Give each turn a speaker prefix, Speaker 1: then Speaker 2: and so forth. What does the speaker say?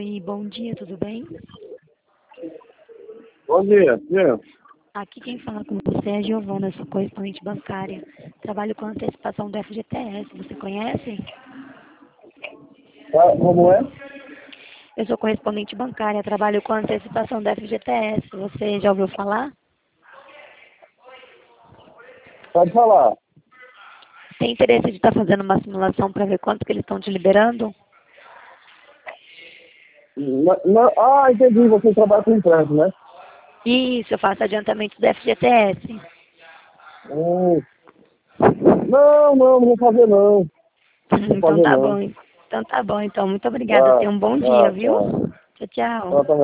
Speaker 1: Oi, bom dia, tudo bem?
Speaker 2: Bom dia, sim.
Speaker 1: Aqui quem fala com você é a Giovana, sou correspondente bancária. Trabalho com antecipação do FGTS, você conhece?
Speaker 2: Como é?
Speaker 1: Eu sou correspondente bancária, trabalho com antecipação do FGTS. Você já ouviu falar?
Speaker 2: Pode falar.
Speaker 1: Tem interesse de estar fazendo uma simulação para ver quanto que eles estão te liberando?
Speaker 2: Entendi, você trabalha com empréstimo, né?
Speaker 1: Isso, eu faço adiantamento do FGTS.
Speaker 2: Hum. Não vou fazer não. Não vou
Speaker 1: Então
Speaker 2: fazer
Speaker 1: tá
Speaker 2: não.
Speaker 1: bom. Então tá bom, então. Muito obrigada.
Speaker 2: Tá,
Speaker 1: Tenha um bom dia,
Speaker 2: tá,
Speaker 1: viu?
Speaker 2: tá.
Speaker 1: Tchau, tchau.
Speaker 2: Tá, tá.